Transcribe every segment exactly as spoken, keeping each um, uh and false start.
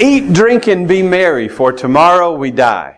Eat, drink, and be merry, for tomorrow we die.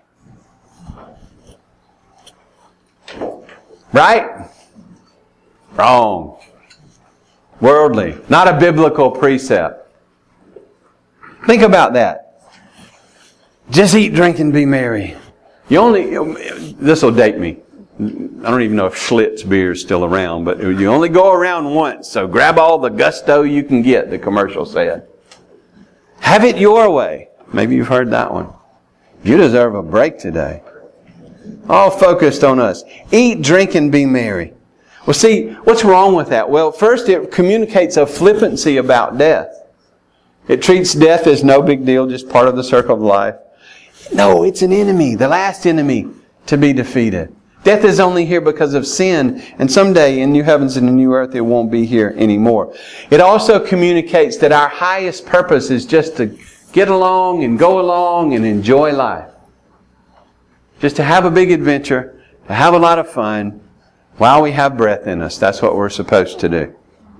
Right? Wrong. Worldly. Not a biblical precept. Think about that. Just eat, drink, and be merry. You only, this will date me. I don't even know if Schlitz beer is still around, but you only go around once, so grab all the gusto you can get, the commercial said. Have it your way. Maybe you've heard that one. You deserve a break today. All focused on us. Eat, drink, and be merry. Well, see, what's wrong with that? Well, first it communicates a flippancy about death. It treats death as no big deal, just part of the circle of life. No, it's an enemy, the last enemy to be defeated. Death is only here because of sin, and someday in new heavens and a new earth it won't be here anymore. It also communicates that our highest purpose is just to get along and go along and enjoy life. Just to have a big adventure, to have a lot of fun while we have breath in us. That's what we're supposed to do.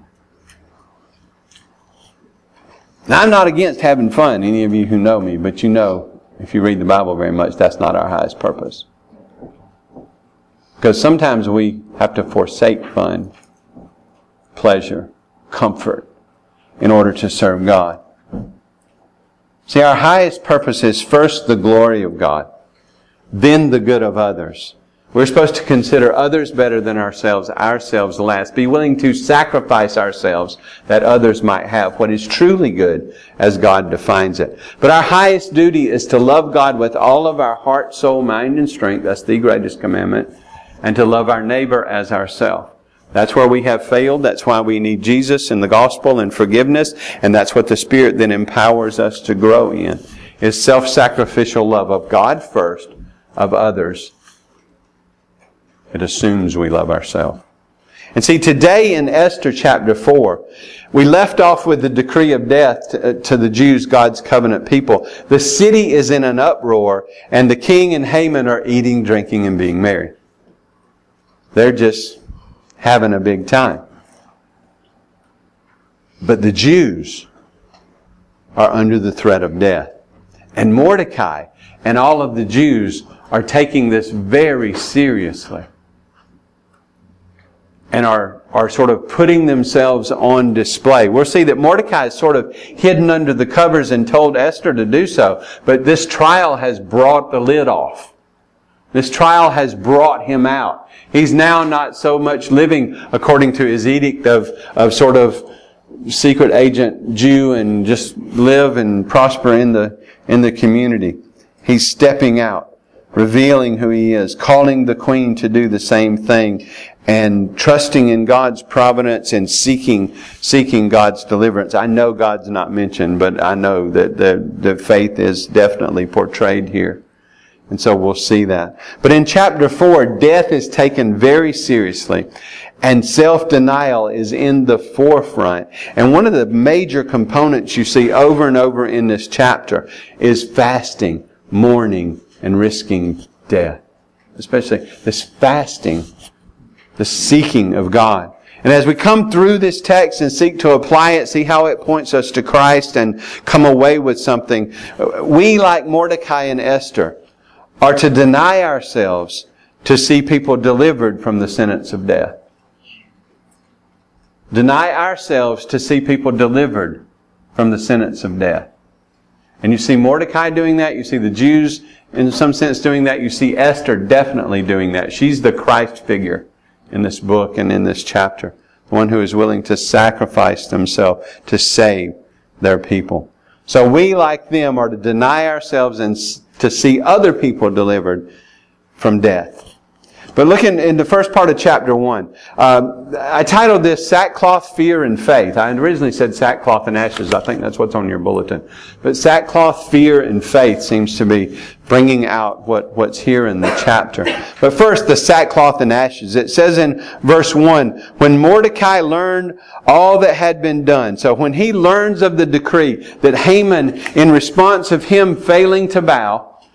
Now, I'm not against having fun, any of you who know me, but you know, if you read the Bible very much, that's not our highest purpose. Because sometimes we have to forsake fun, pleasure, comfort in order to serve God. See, our highest purpose is first the glory of God, then the good of others. We're supposed to consider others better than ourselves, ourselves last. Be willing to sacrifice ourselves that others might have what is truly good as God defines it. But our highest duty is to love God with all of our heart, soul, mind, and strength. That's the greatest commandment. And to love our neighbor as ourselves. That's where we have failed. That's why we need Jesus and the gospel and forgiveness. And that's what the Spirit then empowers us to grow in. Is self-sacrificial love of God first, of others. It assumes we love ourselves. And see, today in Esther chapter four, we left off with the decree of death to, to the Jews, God's covenant people. The city is in an uproar, and the king and Haman are eating, drinking, and being merry. They're just having a big time. But the Jews are under the threat of death. And Mordecai and all of the Jews are taking this very seriously. And are, are sort of putting themselves on display. We'll see that Mordecai is sort of hidden under the covers and told Esther to do so. But this trial has brought the lid off. This trial has brought him out. He's now not so much living according to his edict of, of sort of secret agent Jew and just live and prosper in the, in the community. He's stepping out, revealing who he is, calling the queen to do the same thing, and trusting in God's providence and seeking, seeking God's deliverance. I know God's not mentioned, but I know that the, the faith is definitely portrayed here. And so we'll see that. But in chapter four, death is taken very seriously. And self-denial is in the forefront. And one of the major components you see over and over in this chapter is fasting, mourning, and risking death. Especially this fasting, the seeking of God. And as we come through this text and seek to apply it, see how it points us to Christ and come away with something, we, like Mordecai and Esther, are to deny ourselves to see people delivered from the sentence of death. Deny ourselves to see people delivered from the sentence of death. And you see Mordecai doing that. You see the Jews, in some sense, doing that. You see Esther definitely doing that. She's the Christ figure in this book and in this chapter. The one who is willing to sacrifice themselves to save their people. So we, like them, are to deny ourselves and to see other people delivered from death. But look in, in the first part of chapter one. Uh, I titled this Sackcloth, Fear, and Faith. I originally said Sackcloth and Ashes. I think that's what's on your bulletin. But Sackcloth, Fear, and Faith seems to be bringing out what, what's here in the chapter. But first, the sackcloth and ashes. It says in verse one, when Mordecai learned all that had been done. So when he learns of the decree that Haman, in response of him failing to bow,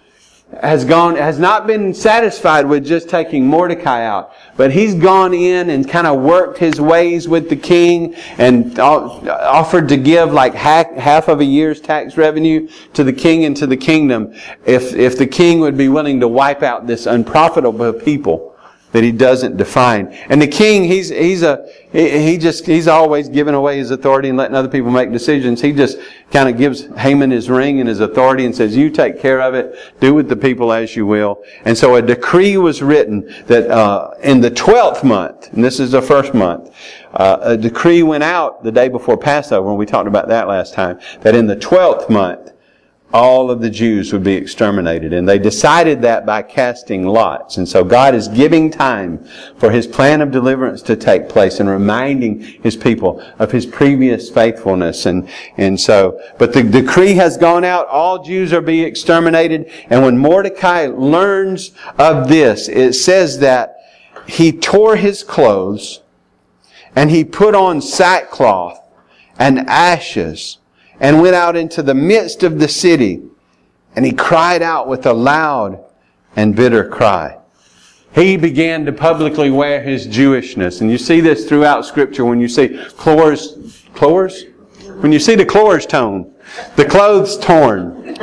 has gone, has not been satisfied with just taking Mordecai out, but he's gone in and kind of worked his ways with the king and offered to give like half, half of a year's tax revenue to the king and to the kingdom if, if the king would be willing to wipe out this unprofitable people that he doesn't define. And the king, he's, he's a, he just, he's always giving away his authority and letting other people make decisions. He just kind of gives Haman his ring and his authority and says, you take care of it. Do with the people as you will. And so a decree was written that, uh, in the twelfth month, and this is the first month, uh, a decree went out the day before Passover, and we talked about that last time, that in the twelfth month, all of the Jews would be exterminated. And they decided that by casting lots. And so God is giving time for His plan of deliverance to take place and reminding His people of His previous faithfulness. And, and so, but the decree has gone out. All Jews are being exterminated. And when Mordecai learns of this, it says that he tore his clothes and he put on sackcloth and ashes and went out into the midst of the city, and he cried out with a loud and bitter cry. He began to publicly wear his Jewishness. And you see this throughout Scripture when you see clothes, clothes? When you see the clothes torn, the clothes torn.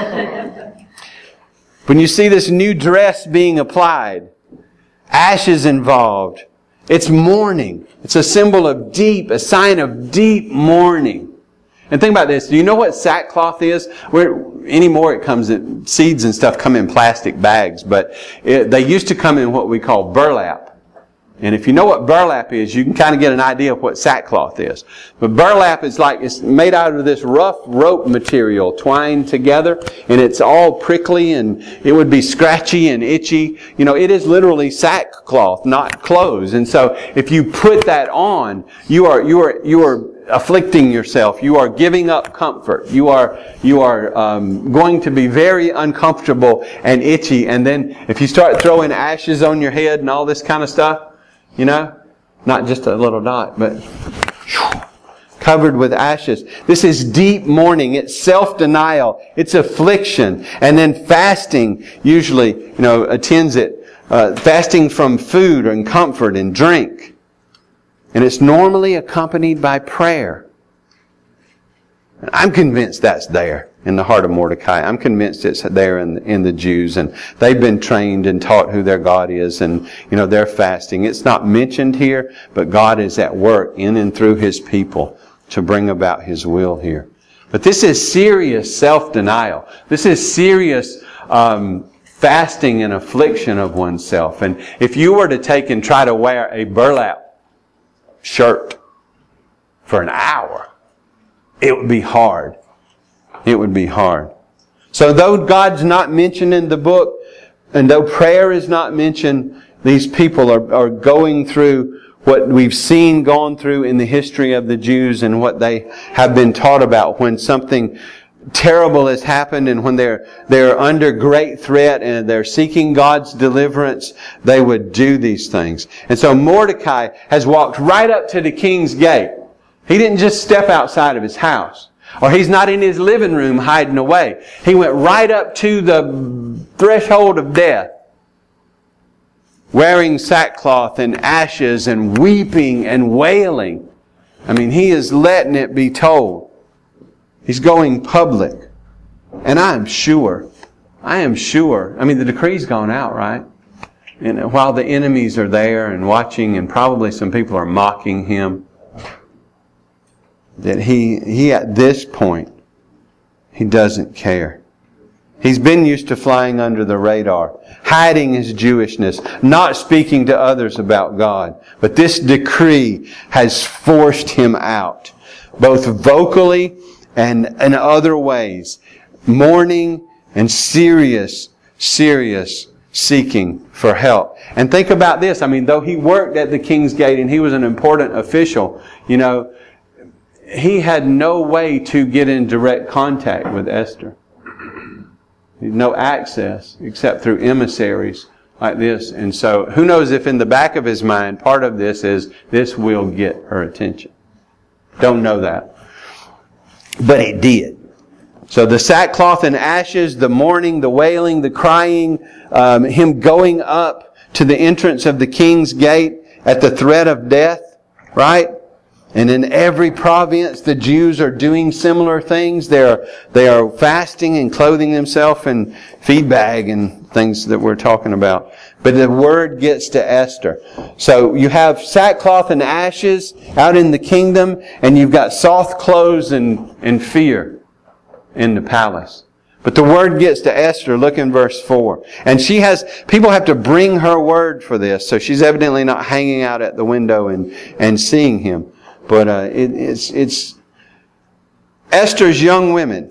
When you see this new dress being applied, ashes involved, it's mourning. It's a symbol of deep, a sign of deep mourning. And think about this. Do you know what sackcloth is? Where anymore it comes in, seeds and stuff come in plastic bags, but it, they used to come in what we call burlap. And if you know what burlap is, you can kind of get an idea of what sackcloth is. But burlap is like, it's made out of this rough rope material twined together, and it's all prickly and it would be scratchy and itchy. You know, it is literally sackcloth, not clothes. And so if you put that on, you are, you are, you are afflicting yourself. You are giving up comfort. You are, you are um, going to be very uncomfortable and itchy. And then if you start throwing ashes on your head and all this kind of stuff, you know, not just a little dot, but covered with ashes. This is deep mourning. It's self-denial. It's affliction. And then fasting usually, you know, attends it. Uh, fasting from food and comfort and drink. And it's normally accompanied by prayer. And I'm convinced that's there in the heart of Mordecai. I'm convinced it's there in, in the Jews. And they've been trained and taught who their God is. And, you know, they're fasting. It's not mentioned here, but God is at work in and through His people to bring about His will here. But this is serious self-denial. This is serious um, fasting and affliction of oneself. And if you were to take and try to wear a burlap shirt for an hour, it would be hard. It would be hard. So though God's not mentioned in the book, and though prayer is not mentioned, these people are, are going through what we've seen gone through in the history of the Jews and what they have been taught about when something terrible has happened and when they're they're under great threat and they're seeking God's deliverance, they would do these things. And so Mordecai has walked right up to the king's gate. He didn't just step outside of his house. Or he's not in his living room hiding away. He went right up to the threshold of death, wearing sackcloth and ashes and weeping and wailing. I mean, he is letting it be told. He's going public. And I am sure, I am sure, I mean, the decree's gone out, right? And while the enemies are there and watching, and probably some people are mocking him, that he, he at this point, he doesn't care. He's been used to flying under the radar, hiding his Jewishness, not speaking to others about God. But this decree has forced him out, both vocally and in other ways, mourning and serious, serious seeking for help. And think about this. I mean, though he worked at the king's gate and he was an important official, you know, he had no way to get in direct contact with Esther. No access except through emissaries like this. And so who knows if in the back of his mind part of this is this will get her attention. Don't know that. But it did. So the sackcloth and ashes, the mourning, the wailing, the crying, um, him going up to the entrance of the king's gate at the threat of death, right? And in every province, the Jews are doing similar things. They are, they are fasting and clothing themselves in feed bag and things that we're talking about. But the word gets to Esther. So you have sackcloth and ashes out in the kingdom, and you've got soft clothes and, and fear in the palace. But the word gets to Esther. Look in verse four. And she has, people have to bring her word for this. So she's evidently not hanging out at the window and, and seeing him. But uh, it, it's, it's Esther's young women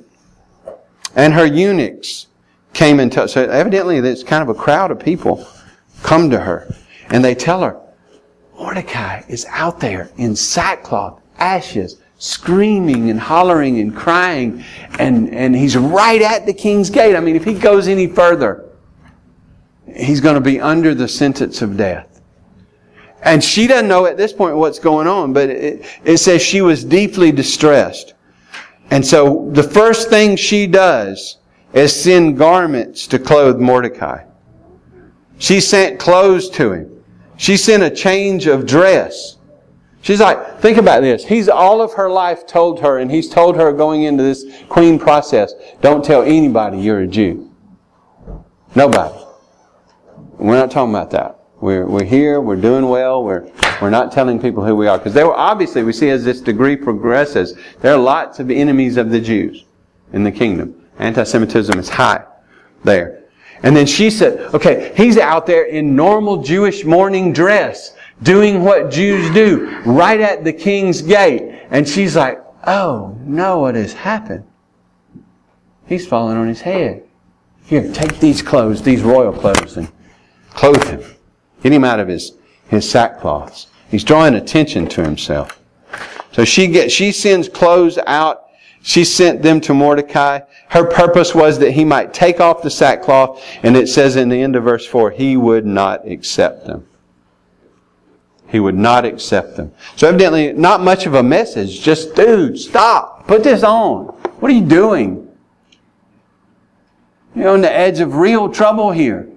and her eunuchs came and touched. So evidently it's kind of a crowd of people come to her. And they tell her, Mordecai is out there in sackcloth, ashes, screaming and hollering and crying. And, and he's right at the king's gate. I mean, if he goes any further, he's going to be under the sentence of death. And she doesn't know at this point what's going on, but it, it says she was deeply distressed. And so the first thing she does is send garments to clothe Mordecai. She sent clothes to him. She sent a change of dress. She's like, think about this. He's all of her life told her, and he's told her going into this queen process, don't tell anybody you're a Jew. Nobody. We're not talking about that. We're, we're here, we're doing well, we're, we're not telling people who we are. Because there were, obviously, we see as this degree progresses, there are lots of enemies of the Jews in the kingdom. Anti-Semitism is high there. And then she said, okay, he's out there in normal Jewish mourning dress, doing what Jews do, right at the king's gate. And she's like, oh, no, what has happened? He's fallen on his head. Here, take these clothes, these royal clothes, and clothe him. Get him out of his, his sackcloths. He's drawing attention to himself. So she gets, she sends clothes out. She sent them to Mordecai. Her purpose was that he might take off the sackcloth. And it says in the end of verse four, he would not accept them. He would not accept them. So evidently, not much of a message. Just, dude, stop. Put this on. What are you doing? You're on the edge of real trouble here.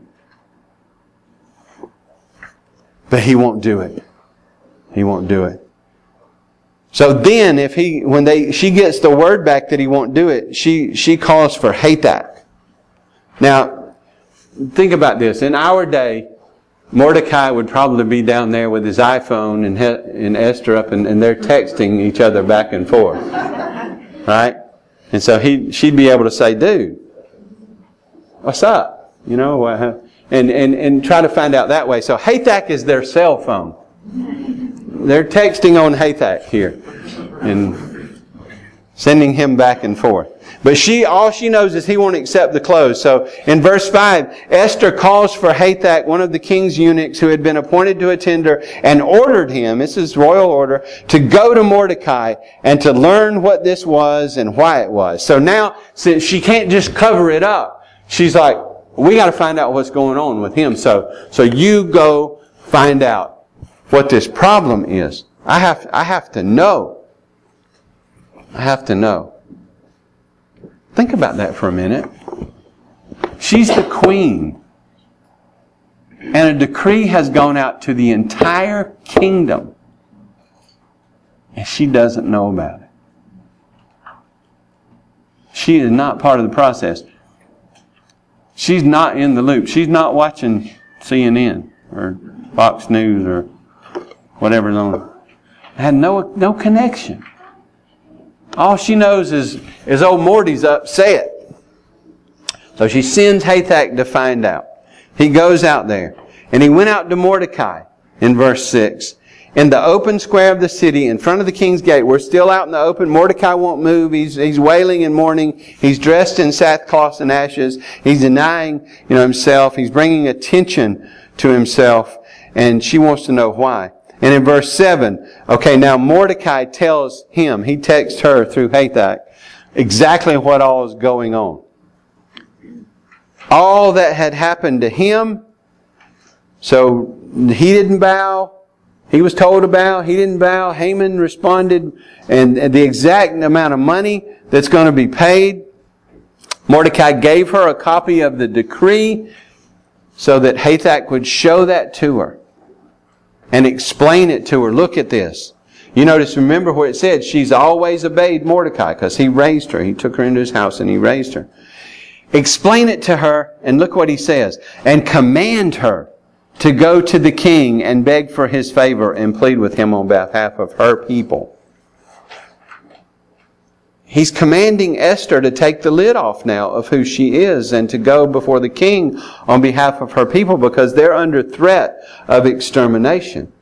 But he won't do it. He won't do it. So then, if he, when they, she gets the word back that he won't do it, she, she calls for Hathach. Now, think about this. In our day, Mordecai would probably be down there with his iPhone and, and Esther up, and, and they're texting each other back and forth. Right? And so he, she'd be able to say, dude, what's up? You know, uh, And, and, and try to find out that way. So Hathach is their cell phone. They're texting on Hathach here. And sending him back and forth. But she, all she knows is he won't accept the clothes. So in verse five, Esther calls for Hathach, one of the king's eunuchs who had been appointed to attend her, and ordered him, this is royal order, to go to Mordecai and to learn what this was and why it was. So now, since she can't just cover it up, she's like, we got to find out what's going on with him. So, so you go find out what this problem is. I have, I have to know. I have to know. Think about that for a minute. She's the queen. And a decree has gone out to the entire kingdom. And she doesn't know about it. She is not part of the process. She's not in the loop. She's not watching C N N or Fox News or whatever's on. Had no no connection. All she knows is, is old Morty's upset. So she sends Hathach to find out. He goes out there. And he went out to Mordecai in verse six. In the open square of the city, in front of the king's gate. We're still out in the open. Mordecai won't move. He's, he's wailing and mourning. He's dressed in sackcloth and ashes. He's denying, you know, himself. He's bringing attention to himself. And she wants to know why. And in verse seven, okay, now Mordecai tells him, he texts her through Hathach, exactly what all is going on. All that had happened to him. So he didn't bow. He was told to bow. He didn't bow. Haman responded. And the exact amount of money that's going to be paid. Mordecai gave her a copy of the decree so that Hathach would show that to her and explain it to her. Look at this. You notice, remember where it said she's always obeyed Mordecai because he raised her. He took her into his house and he raised her. Explain it to her, and look what he says. And command her to go to the king and beg for his favor and plead with him on behalf of her people. He's commanding Esther to take the lid off now of who she is and to go before the king on behalf of her people because they're under threat of extermination.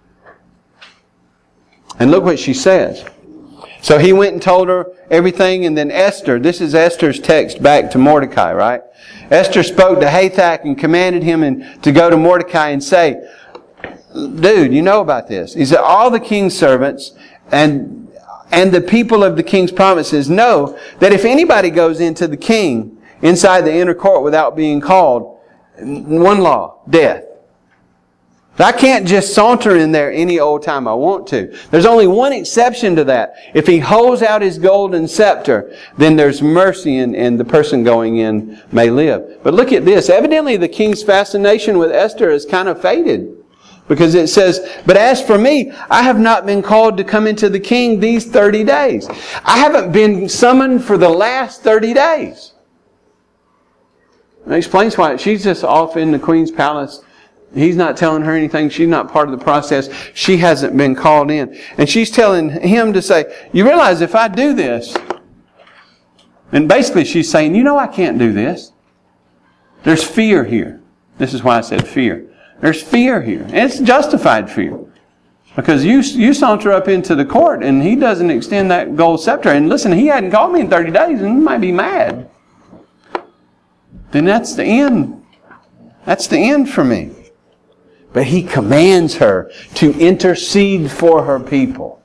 And look what she says. So he went and told her everything, and then Esther, this is Esther's text back to Mordecai, right? Esther spoke to Hathach and commanded him and to go to Mordecai and say, dude, you know about this. He said, all the king's servants and and the people of the king's provinces know that if anybody goes into the king inside the inner court without being called, one law, death. I can't just saunter in there any old time I want to. There's only one exception to that. If he holds out his golden scepter, then there's mercy and, and the person going in may live. But look at this. Evidently the king's fascination with Esther has kind of faded. Because it says, but as for me, I have not been called to come into the king these thirty days. I haven't been summoned for the last thirty days. And it explains why. She's just off in the queen's palace. He's not telling her anything. She's not part of the process. She hasn't been called in. And she's telling him to say, you realize if I do this, and basically she's saying, you know I can't do this. There's fear here. This is why I said fear. There's fear here. And it's justified fear. Because you you saunter up into the court and he doesn't extend that gold scepter. And listen, he hadn't called me in thirty days and he might be mad. Then that's the end. That's the end for me. But he commands her to intercede for her people.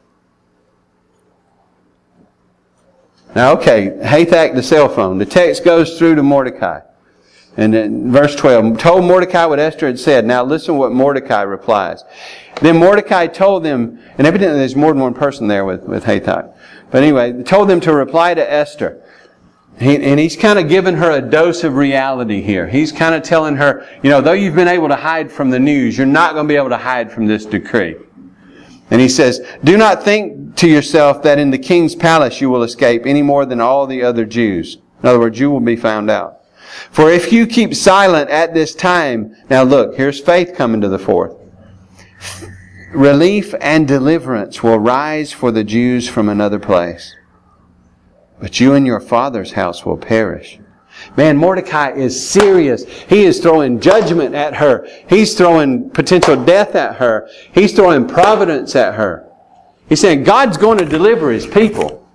Now, okay, Hathach, the cell phone. The text goes through to Mordecai. And in verse twelve, told Mordecai what Esther had said. Now listen what Mordecai replies. Then Mordecai told them, and evidently there's more than one person there with, with Hathach. But anyway, told them to reply to Esther. He, and he's kind of giving her a dose of reality here. He's kind of telling her, you know, though you've been able to hide from the news, you're not going to be able to hide from this decree. And he says, do not think to yourself that in the king's palace you will escape any more than all the other Jews. In other words, you will be found out. For if you keep silent at this time, now look, here's faith coming to the fore. Relief and deliverance will rise for the Jews from another place. But you and your father's house will perish. Man, Mordecai is serious. He is throwing judgment at her. He's throwing potential death at her. He's throwing providence at her. He's saying God's going to deliver His people.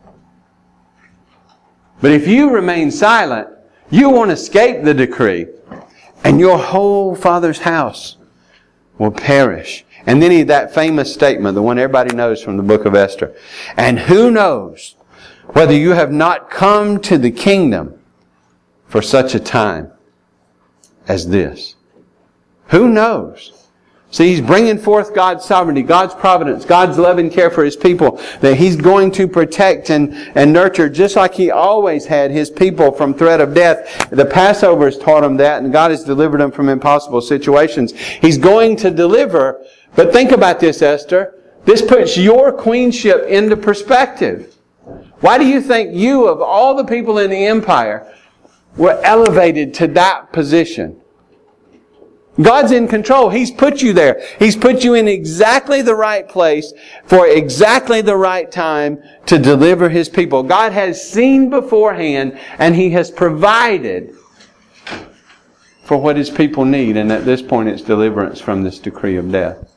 But if you remain silent, you won't escape the decree. And your whole father's house will perish. And then he, that famous statement, the one everybody knows from the book of Esther. And who knows whether you have not come to the kingdom for such a time as this. Who knows? See, he's bringing forth God's sovereignty, God's providence, God's love and care for His people, that He's going to protect and, and nurture just like He always had His people from threat of death. The Passover has taught them that, and God has delivered them from impossible situations. He's going to deliver, but think about this, Esther. This puts your queenship into perspective. Why do you think you, of all the people in the empire, were elevated to that position? God's in control. He's put you there. He's put you in exactly the right place for exactly the right time to deliver His people. God has seen beforehand and He has provided for what His people need. And at this point it's deliverance from this decree of death.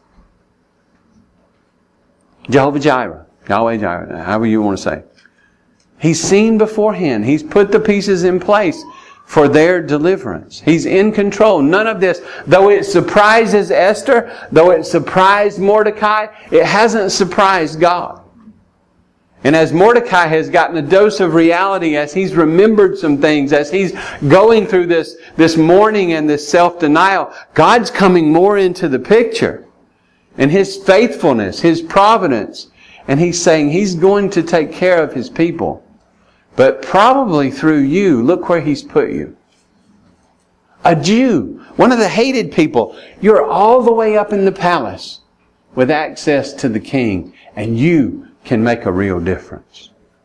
Jehovah Jireh, Yahweh Jireh, however you want to say. He's seen beforehand. He's put the pieces in place for their deliverance. He's in control. None of this, though it surprises Esther, though it surprised Mordecai, it hasn't surprised God. And as Mordecai has gotten a dose of reality, as he's remembered some things, as he's going through this, this mourning and this self-denial, God's coming more into the picture. And His faithfulness, His providence. And He's saying He's going to take care of His people. But probably through you, look where He's put you. A Jew, one of the hated people. You're all the way up in the palace with access to the king, and you can make a real difference.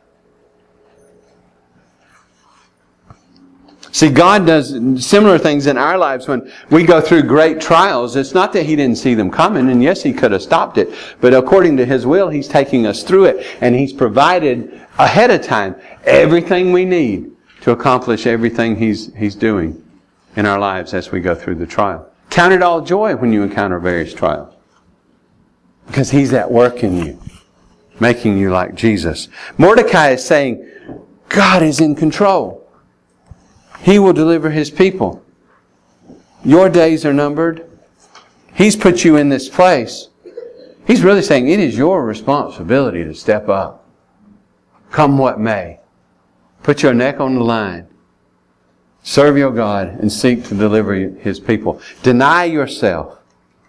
See, God does similar things in our lives when we go through great trials. It's not that He didn't see them coming, and yes, He could have stopped it, but according to His will, He's taking us through it, and He's provided ahead of time everything we need to accomplish everything He's, He's doing in our lives as we go through the trial. Count it all joy when you encounter various trials, because He's at work in you, making you like Jesus. Mordecai is saying, God is in control. He will deliver His people. Your days are numbered. He's put you in this place. He's really saying it is your responsibility to step up. Come what may. Put your neck on the line. Serve your God and seek to deliver His people. Deny yourself.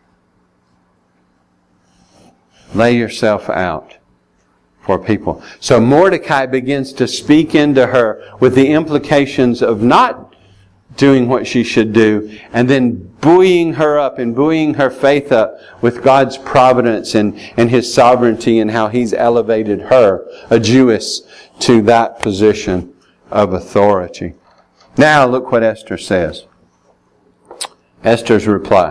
Lay yourself out for people. So Mordecai begins to speak into her with the implications of not doing what she should do, and then buoying her up and buoying her faith up with God's providence and, and His sovereignty and how He's elevated her, a Jewess, to that position of authority. Now look what Esther says. Esther's reply.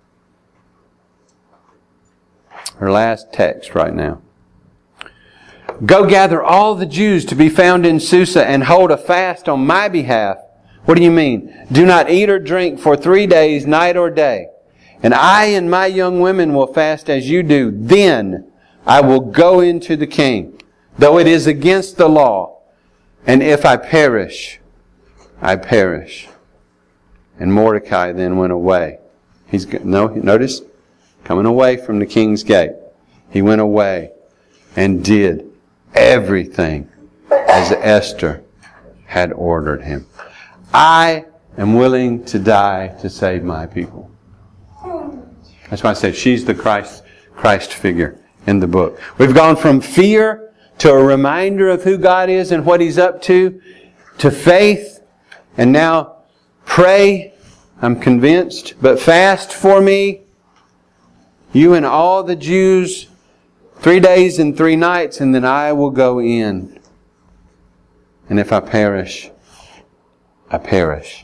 Her last text right now. Go gather all the Jews to be found in Susa and hold a fast on my behalf. What do you mean? Do not eat or drink for three days, night or day. And I and my young women will fast as you do. Then I will go into the king, though it is against the law. And if I perish, I perish. And Mordecai then went away. He's no, notice, coming away from the king's gate. He went away and did everything as Esther had ordered him. I am willing to die to save my people. That's why I said she's the Christ, Christ figure in the book. We've gone from fear to a reminder of who God is and what He's up to, to faith, and now pray, I'm convinced, but fast for me, you and all the Jews, three days and three nights, and then I will go in. And if I perish, I perish.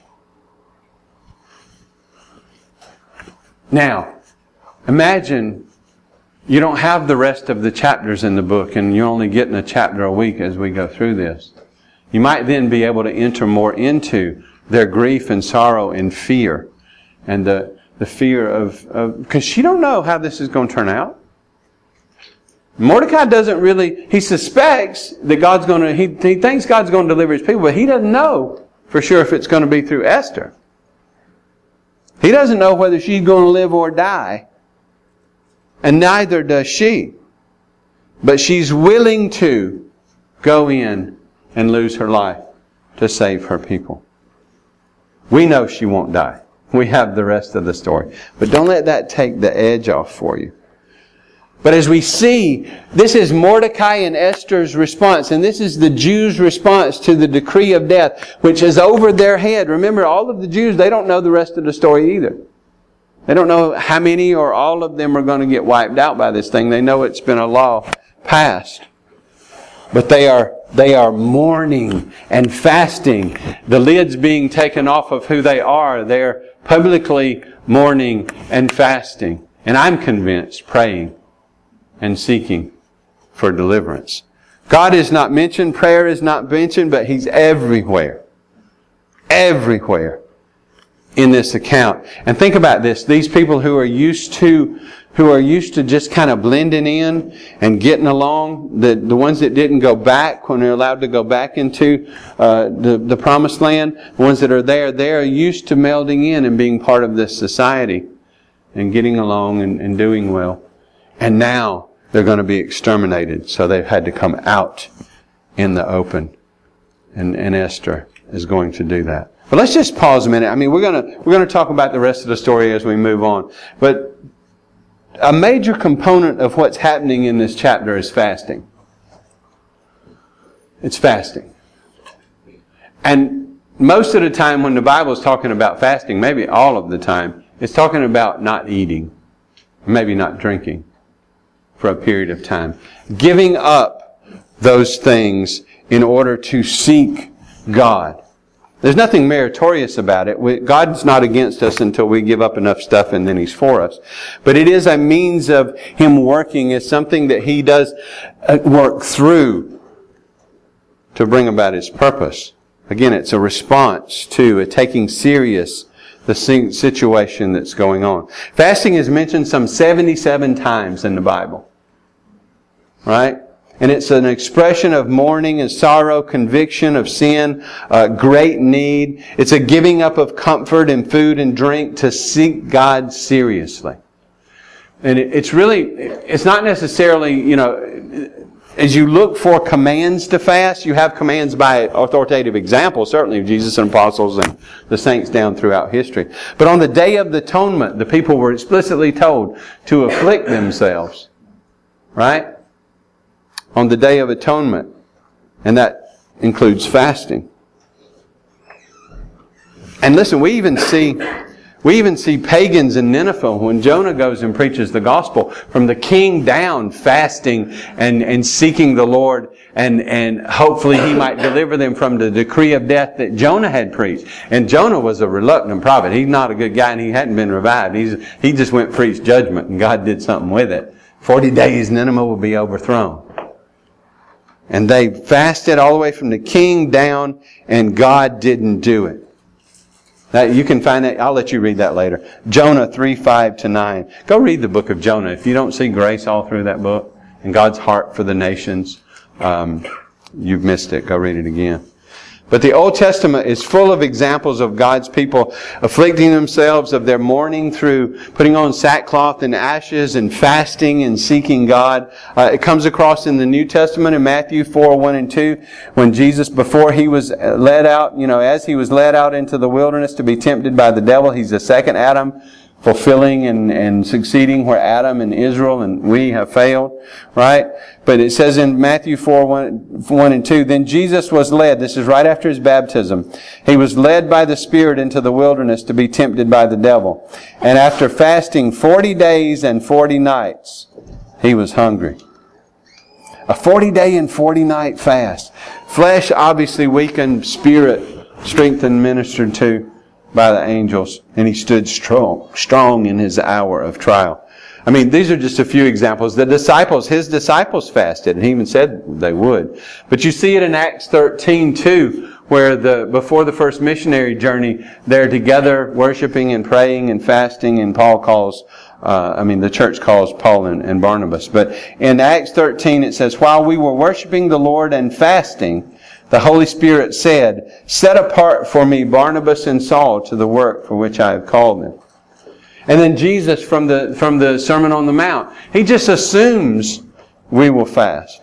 Now, imagine you don't have the rest of the chapters in the book, and you're only getting a chapter a week as we go through this. You might then be able to enter more into their grief and sorrow and fear, and the the fear of, of because she don't know how this is going to turn out. Mordecai doesn't really, he suspects that God's going to, he, he thinks God's going to deliver His people, but he doesn't know for sure if it's going to be through Esther. He doesn't know whether she's going to live or die. And neither does she. But she's willing to go in and lose her life to save her people. We know she won't die. We have the rest of the story. But don't let that take the edge off for you. But as we see, this is Mordecai and Esther's response, and this is the Jews' response to the decree of death, which is over their head. Remember, all of the Jews, they don't know the rest of the story either. They don't know how many or all of them are going to get wiped out by this thing. They know it's been a law passed. But they are they are mourning and fasting. The lid's being taken off of who they are. They're publicly mourning and fasting. And I'm convinced, praying and seeking for deliverance. God is not mentioned, prayer is not mentioned, but He's everywhere. Everywhere in this account. And think about this. These people who are used to who are used to just kind of blending in and getting along, the, the ones that didn't go back when they're allowed to go back into uh, the, the promised land, the ones that are there, they are used to melding in and being part of this society and getting along and, and doing well. And now they're going to be exterminated. So they've had to come out in the open. And, and Esther is going to do that. But let's just pause a minute. I mean, we're going to, we're going to talk about the rest of the story as we move on. But a major component of what's happening in this chapter is fasting. It's fasting. And most of the time when the Bible is talking about fasting, maybe all of the time, it's talking about not eating, maybe not drinking for a period of time. Giving up those things in order to seek God. There's nothing meritorious about it. We, God's not against us until we give up enough stuff and then He's for us. But it is a means of Him working. It's something that He does work through to bring about His purpose. Again, it's a response to a taking serious the situation that's going on. Fasting is mentioned some seventy-seven times in the Bible. Right? And it's an expression of mourning and sorrow, conviction of sin, uh, great need. It's a giving up of comfort and food and drink to seek God seriously. And it, it's really, it's not necessarily, you know, as you look for commands to fast, you have commands by authoritative example, certainly of Jesus and apostles and the saints down throughout history. But on the Day of the Atonement, the people were explicitly told to afflict themselves. Right? On the Day of Atonement. And that includes fasting. And listen, we even see we even see pagans in Nineveh when Jonah goes and preaches the gospel, from the king down, fasting and, and seeking the Lord, and, and hopefully He might deliver them from the decree of death that Jonah had preached. And Jonah was a reluctant prophet. He's not a good guy and he hadn't been revived. He's, he just went preach judgment and God did something with it. Forty days Nineveh will be overthrown. And they fasted all the way from the king down, and God didn't do it. That, you can find that. I'll let you read that later. Jonah three, five to nine. Go read the book of Jonah. If you don't see grace all through that book and God's heart for the nations, um, you've missed it. Go read it again. But the Old Testament is full of examples of God's people afflicting themselves of their mourning through putting on sackcloth and ashes and fasting and seeking God. Uh, it comes across in the New Testament in Matthew four, one and two, when Jesus, before He was led out, you know, as He was led out into the wilderness to be tempted by the devil, He's the second Adam, fulfilling and, and succeeding where Adam and Israel and we have failed, right? But it says in Matthew four, one and two, then Jesus was led, this is right after His baptism, He was led by the Spirit into the wilderness to be tempted by the devil. And after fasting forty days and forty nights, He was hungry. A forty day and forty night fast. Flesh obviously weakened, spirit strengthened, ministered to by the angels, and He stood strong, strong in His hour of trial. I mean, these are just a few examples. The disciples, His disciples fasted, and He even said they would. But you see it in Acts thirteen too, where the before the first missionary journey, they're together worshiping and praying and fasting, and Paul calls, uh, I mean, the church calls Paul and, and Barnabas. But in Acts thirteen it says, while we were worshiping the Lord and fasting, the Holy Spirit said, set apart for me Barnabas and Saul to the work for which I have called them. And then Jesus from the, from the Sermon on the Mount, He just assumes we will fast.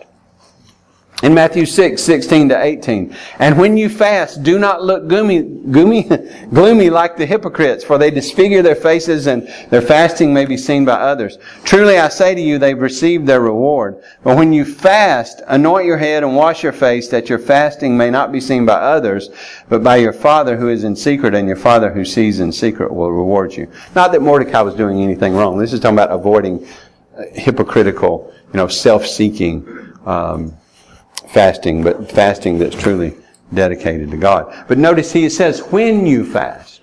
In Matthew six, sixteen to eighteen, and when you fast, do not look gloomy, gloomy, gloomy like the hypocrites, for they disfigure their faces, and their fasting may be seen by others. Truly I say to you, they've received their reward. But when you fast, anoint your head and wash your face, that your fasting may not be seen by others, but by your Father who is in secret, and your Father who sees in secret will reward you. Not that Mordecai was doing anything wrong. This is talking about avoiding hypocritical, you know, self-seeking, um, fasting, but fasting that's truly dedicated to God. But notice He says, when you fast.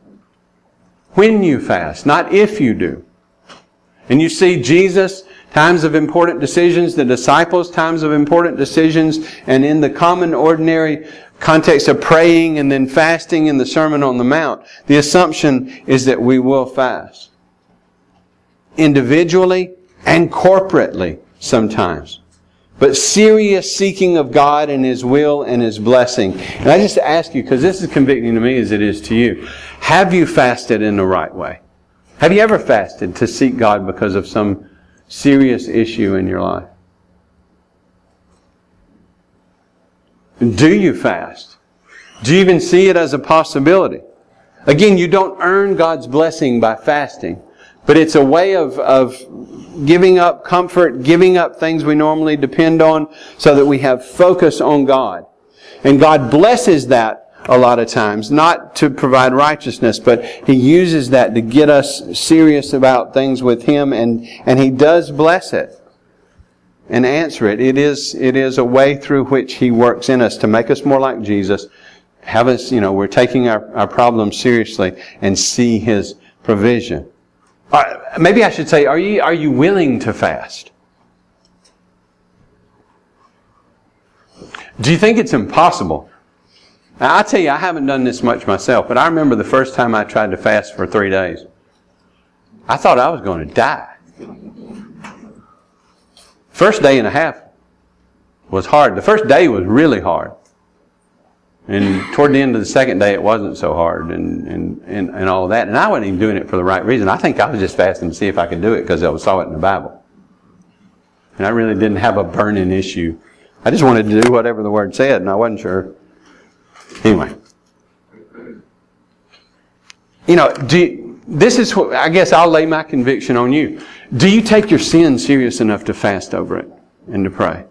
When you fast, not if you do. And you see Jesus, times of important decisions, the disciples, times of important decisions, and in the common, ordinary context of praying and then fasting in the Sermon on the Mount, the assumption is that we will fast. Individually and corporately sometimes. But serious seeking of God and His will and His blessing. And I just ask you, because this is convicting to me as it is to you, have you fasted in the right way? Have you ever fasted to seek God because of some serious issue in your life? Do you fast? Do you even see it as a possibility? Again, you don't earn God's blessing by fasting, but it's a way of, of giving up comfort, giving up things we normally depend on so that we have focus on God. And God blesses that a lot of times. Not to provide righteousness, but He uses that to get us serious about things with Him, and, and He does bless it and answer it. It is, it is a way through which He works in us to make us more like Jesus. Have us, you know, we're taking our, our problems seriously and see His provision. Uh, maybe I should say, are you, are you willing to fast? Do you think it's impossible? Now, I tell you, I haven't done this much myself, but I remember the first time I tried to fast for three days. I thought I was going to die. First day and a half was hard. The first day was really hard. And toward the end of the second day, it wasn't so hard and, and, and, and all of that. And I wasn't even doing it for the right reason. I think I was just fasting to see if I could do it because I saw it in the Bible. And I really didn't have a burning issue. I just wanted to do whatever the Word said, and I wasn't sure. Anyway. You know, do you, this is what, I guess I'll lay my conviction on you. Do you take your sin serious enough to fast over it and to pray?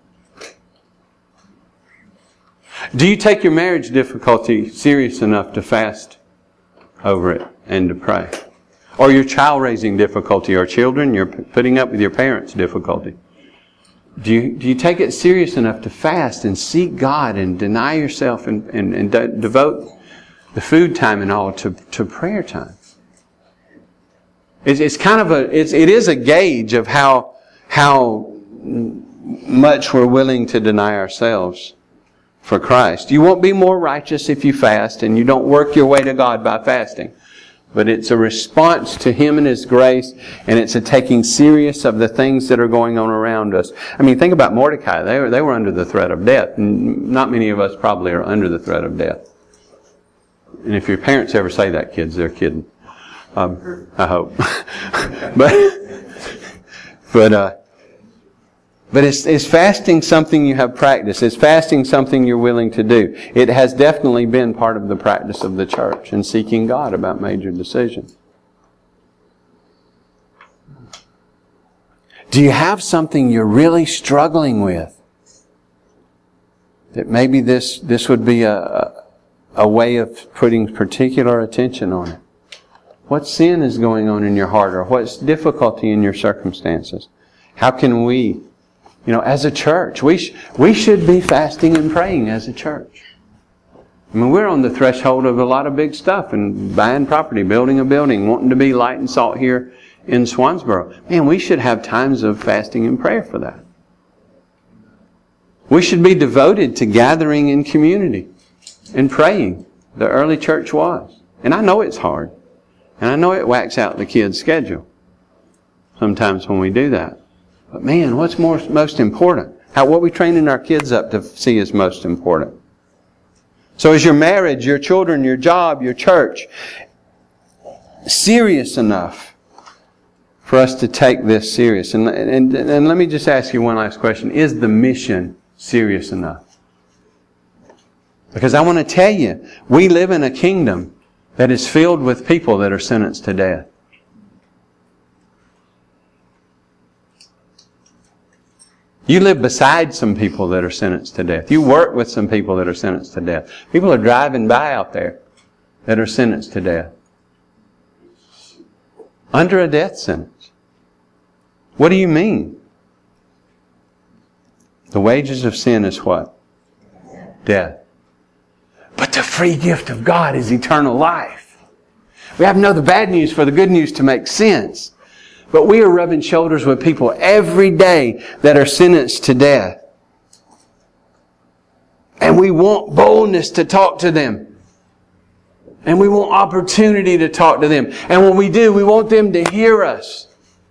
Do you take your marriage difficulty serious enough to fast over it and to pray? Or your child raising difficulty, or children you're putting up with your parents' difficulty? Do you, do you take it serious enough to fast and seek God and deny yourself and, and, and de- devote the food time and all to, to prayer time? It's, it's kind of a, it's, it is a gauge of how, how much we're willing to deny ourselves for Christ. You won't be more righteous if you fast, and you don't work your way to God by fasting. But it's a response to Him and His grace, and it's a taking serious of the things that are going on around us. I mean, think about Mordecai. They were, they were under the threat of death. And not many of us probably are under the threat of death. And if your parents ever say that, kids, they're kidding. Um, I hope. but, but, uh, But is, is fasting something you have practiced? Is fasting something you're willing to do? It has definitely been part of the practice of the church in seeking God about major decisions. Do you have something you're really struggling with? That maybe this, this would be a, a way of putting particular attention on it. What sin is going on in your heart, or what's difficulty in your circumstances? How can we, you know, as a church, we sh- we should be fasting and praying as a church. I mean, we're on the threshold of a lot of big stuff, and buying property, building a building, wanting to be light and salt here in Swansboro. Man, we should have times of fasting and prayer for that. We should be devoted to gathering in community and praying. The early church was. And I know it's hard. And I know it whacks out the kids' schedule sometimes when we do that. But man, what's more, most important? How, what are we training our kids up to see is most important? So is your marriage, your children, your job, your church serious enough for us to take this serious? And, and, and let me just ask you one last question. Is the mission serious enough? Because I want to tell you, we live in a kingdom that is filled with people that are sentenced to death. You live beside some people that are sentenced to death. You work with some people that are sentenced to death. People are driving by out there that are sentenced to death. Under a death sentence. What do you mean? The wages of sin is what? Death. But the free gift of God is eternal life. We have to know the bad news for the good news to make sense. But we are rubbing shoulders with people every day that are sentenced to death. And we want boldness to talk to them. And we want opportunity to talk to them. And when we do, we want them to hear us.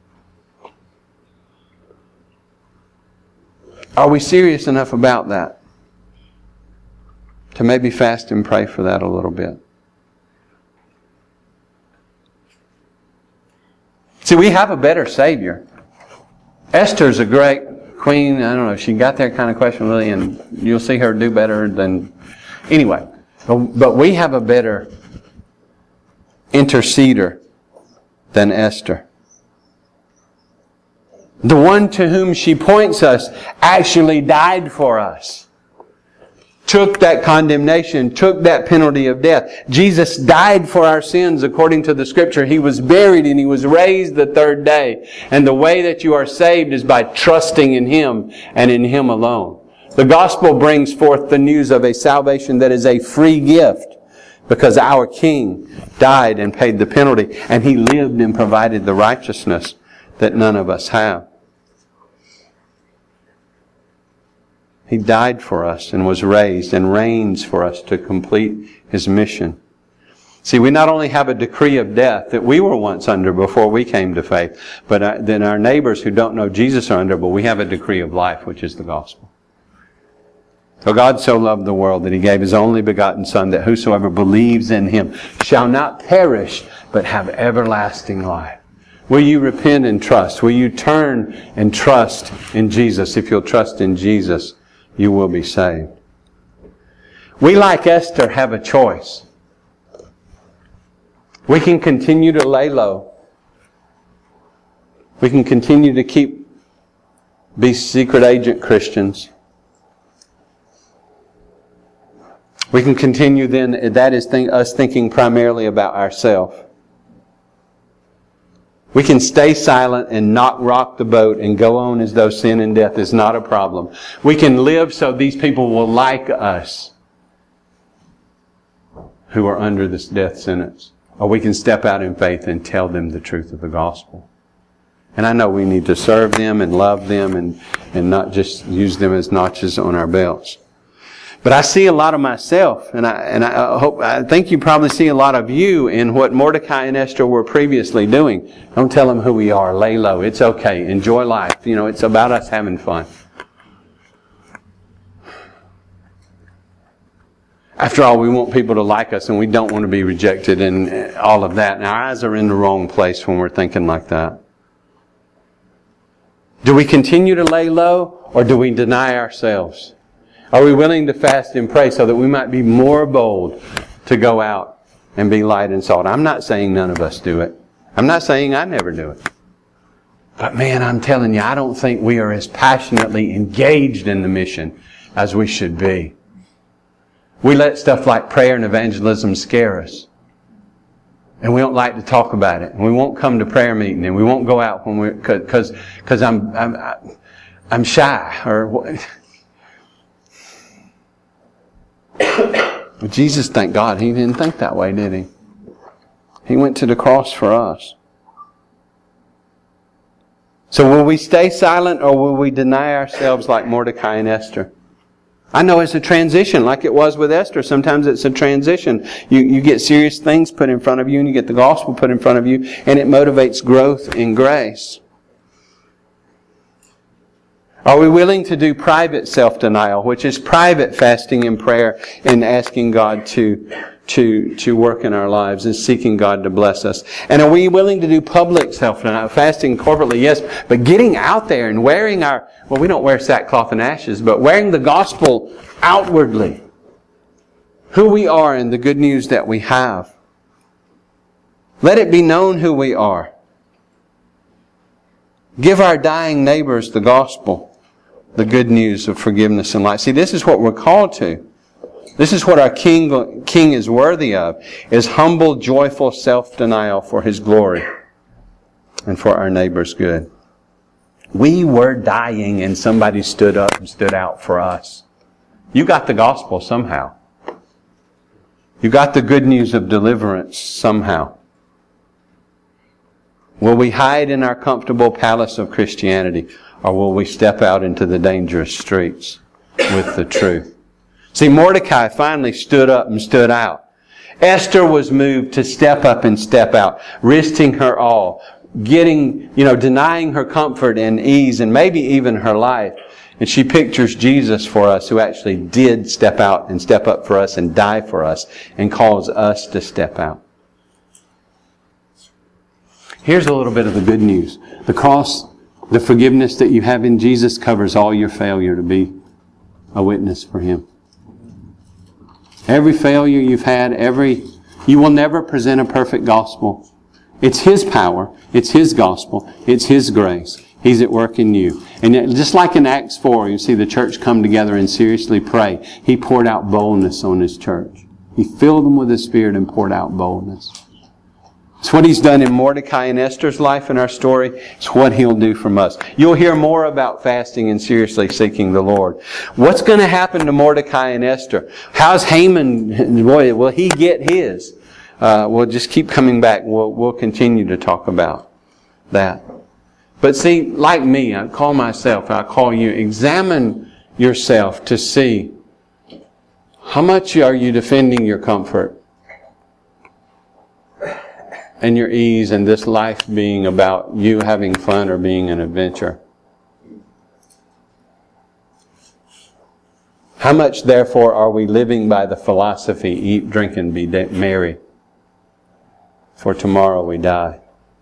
Are we serious enough about that? To maybe fast and pray for that a little bit. See, we have a better Savior. Esther's a great queen. I don't know if she got that kind of question really, and you'll see her do better than... Anyway, but we have a better interceder than Esther. The one to whom she points us actually died for us. took that condemnation, took that penalty of death. Jesus died for our sins according to the Scripture. He was buried and He was raised the third day. And the way that you are saved is by trusting in Him and in Him alone. The gospel brings forth the news of a salvation that is a free gift because our King died and paid the penalty, and He lived and provided the righteousness that none of us have. He died for us and was raised and reigns for us to complete His mission. See, we not only have a decree of death that we were once under before we came to faith, but then our neighbors who don't know Jesus are under, but we have a decree of life, which is the gospel. For God so loved the world that He gave His only begotten Son, that whosoever believes in Him shall not perish, but have everlasting life. Will you repent and trust? Will you turn and trust in Jesus? If you'll trust in Jesus, you will be saved. We, like Esther, have a choice. We can continue to lay low. We can continue to keep, be secret agent Christians. We can continue then, that is think, us thinking primarily about ourselves. We can stay silent and not rock the boat and go on as though sin and death is not a problem. We can live so these people will like us who are under this death sentence. Or we can step out in faith and tell them the truth of the gospel. And I know we need to serve them and love them and, and not just use them as notches on our belts. But I see a lot of myself, and I and I hope I think you probably see a lot of you in what Mordecai and Esther were previously doing. Don't tell them who we are. Lay low. It's okay. Enjoy life. You know, it's about us having fun. After all, we want people to like us, and we don't want to be rejected, and all of that. And our eyes are in the wrong place when we're thinking like that. Do we continue to lay low, or do we deny ourselves? Are we willing to fast and pray so that we might be more bold to go out and be light and salt? I'm not saying none of us do it. I'm not saying I never do it. But man, I'm telling you, I don't think we are as passionately engaged in the mission as we should be. We let stuff like prayer and evangelism scare us. And we don't like to talk about it. And we won't come to prayer meeting. And we won't go out when we're, cause, cause I'm, I'm, I'm shy or what. Jesus, thank God, He didn't think that way, did He? He went to the cross for us. So will we stay silent or will we deny ourselves like Mordecai and Esther? I know it's a transition like it was with Esther. Sometimes it's a transition. You, you get serious things put in front of you and you get the gospel put in front of you and it motivates growth in grace. Are we willing to do private self-denial, which is private fasting and prayer and asking God to, to, to work in our lives and seeking God to bless us? And are we willing to do public self-denial, fasting corporately? Yes, but getting out there and wearing our, well, we don't wear sackcloth and ashes, but wearing the gospel outwardly. Who we are and the good news that we have. Let it be known who we are. Give our dying neighbors the gospel. The good news of forgiveness and life. See, this is what we're called to. This is what our King, King is worthy of, is humble, joyful self-denial for His glory and for our neighbor's good. We were dying and somebody stood up and stood out for us. You got the gospel somehow. You got the good news of deliverance somehow. Will we hide in our comfortable palace of Christianity? Or will we step out into the dangerous streets with the truth? See, Mordecai finally stood up and stood out. Esther was moved to step up and step out, risking her all, getting, you know, denying her comfort and ease and maybe even her life. And she pictures Jesus for us who actually did step out and step up for us and die for us and calls us to step out. Here's a little bit of the good news. The cross, the forgiveness that you have in Jesus covers all your failure to be a witness for Him. Every failure you've had, every, you will never present a perfect gospel. It's His power. It's His gospel. It's His grace. He's at work in you. And just like in Acts four, you see the church come together and seriously pray. He poured out boldness on His church. He filled them with His Spirit and poured out boldness. It's what He's done in Mordecai and Esther's life in our story. It's what He'll do from us. You'll hear more about fasting and seriously seeking the Lord. What's going to happen to Mordecai and Esther? How's Haman, boy, will he get his? Uh, we'll just keep coming back. We'll, we'll continue to talk about that. But see, like me, I call myself, I call you, examine yourself to see how much are you defending your comfort and your ease and this life being about you having fun or being an adventure. How much, therefore, are we living by the philosophy, eat, drink, and be merry, for tomorrow we die?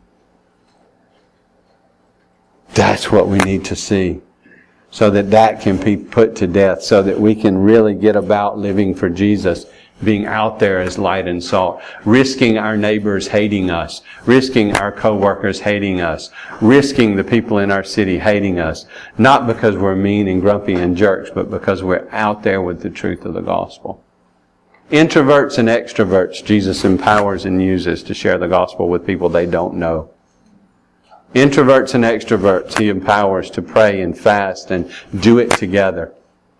That's what we need to see, so that that can be put to death, so that we can really get about living for Jesus, being out there as light and salt, risking our neighbors hating us, risking our co-workers hating us, risking the people in our city hating us, not because we're mean and grumpy and jerks, but because we're out there with the truth of the gospel. Introverts and extroverts, Jesus empowers and uses to share the gospel with people they don't know. Introverts and extroverts, He empowers to pray and fast and do it together.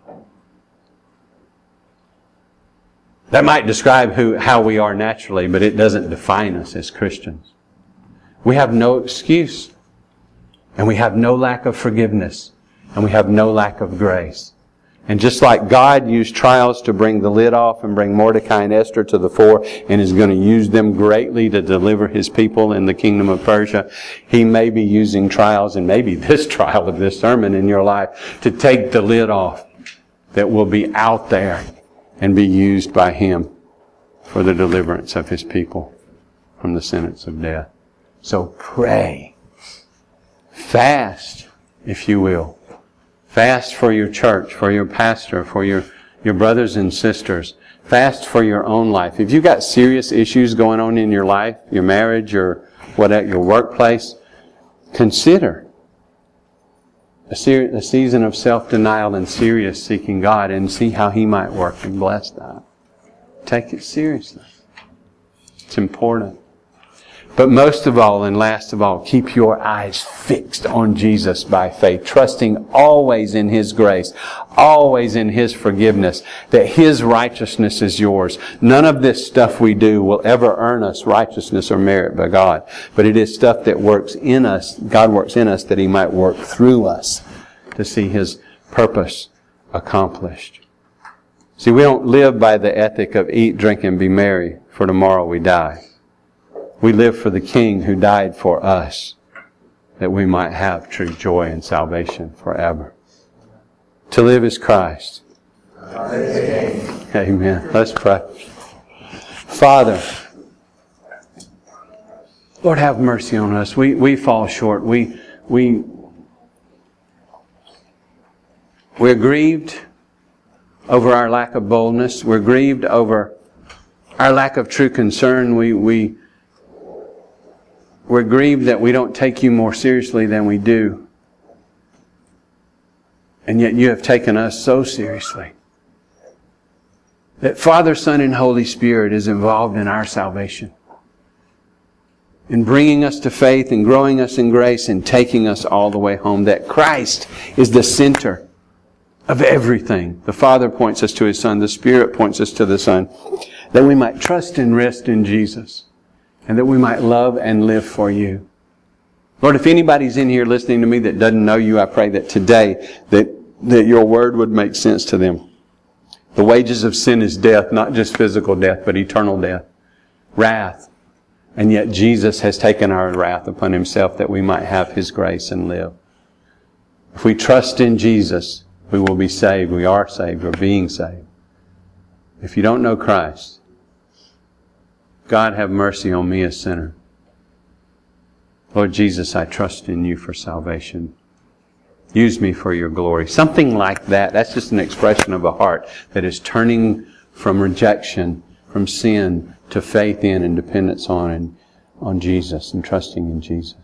That might describe who, how we are naturally, but it doesn't define us as Christians. We have no excuse. And we have no lack of forgiveness. And we have no lack of grace. And just like God used trials to bring the lid off and bring Mordecai and Esther to the fore and is going to use them greatly to deliver His people in the kingdom of Persia, He may be using trials, and maybe this trial of this sermon in your life, to take the lid off that will be out there and be used by Him for the deliverance of His people from the sentence of death. So pray. Fast, if you will. Fast for your church, for your pastor, for your, your brothers and sisters. Fast for your own life. If you've got serious issues going on in your life, your marriage, or what at your workplace, consider A, ser- a season of self-denial and serious seeking God, and see how He might work and bless that. Take it seriously. It's important. But most of all, and last of all, keep your eyes fixed on Jesus by faith, trusting always in His grace, always in His forgiveness, that His righteousness is yours. None of this stuff we do will ever earn us righteousness or merit by God. But it is stuff that works in us, God works in us, that He might work through us to see His purpose accomplished. See, we don't live by the ethic of eat, drink, and be merry, for tomorrow we die. We live for the King who died for us, that we might have true joy and salvation forever. To live is Christ. Amen. Amen. Let's pray. Father, Lord, have mercy on us. We we fall short. We we we're grieved over our lack of boldness. We're grieved over our lack of true concern. We we We're grieved that we don't take You more seriously than we do. And yet You have taken us so seriously that Father, Son, and Holy Spirit is involved in our salvation, in bringing us to faith and growing us in grace and taking us all the way home. That Christ is the center of everything. The Father points us to His Son. The Spirit points us to the Son. That we might trust and rest in Jesus. And that we might love and live for You. Lord, if anybody's in here listening to me that doesn't know You, I pray that today that, that Your Word would make sense to them. The wages of sin is death, not just physical death, but eternal death. Wrath. And yet Jesus has taken our wrath upon Himself that we might have His grace and live. If we trust in Jesus, we will be saved. We are saved. We're being saved. If you don't know Christ, God, have mercy on me, a sinner. Lord Jesus, I trust in You for salvation. Use me for Your glory. Something like that. That's just an expression of a heart that is turning from rejection, from sin, to faith in and dependence on, and, on Jesus and trusting in Jesus.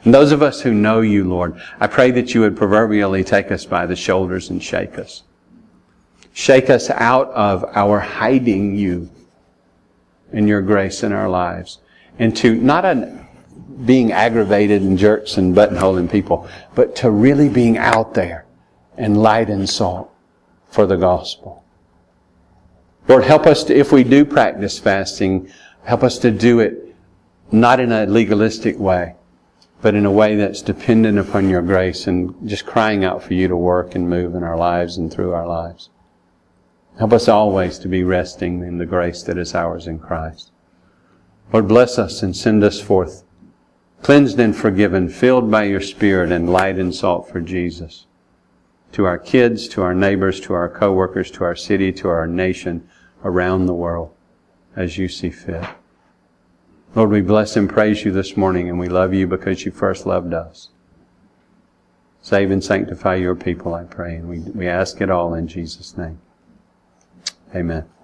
And those of us who know you, Lord, I pray that you would proverbially take us by the shoulders and shake us. Shake us out of our hiding you and your grace in our lives. And to not a, being aggravated and jerks and buttonholing people, but to really being out there and light and salt for the gospel. Lord, help us to, if we do practice fasting, help us to do it not in a legalistic way, but in a way that's dependent upon your grace and just crying out for you to work and move in our lives and through our lives. Help us always to be resting in the grace that is ours in Christ. Lord, bless us and send us forth, cleansed and forgiven, filled by your Spirit and light and salt for Jesus. To our kids, to our neighbors, to our co-workers, to our city, to our nation, around the world, as you see fit. Lord, we bless and praise you this morning, and we love you because you first loved us. Save and sanctify your people, I pray, and we, we ask it all in Jesus' name. Amen.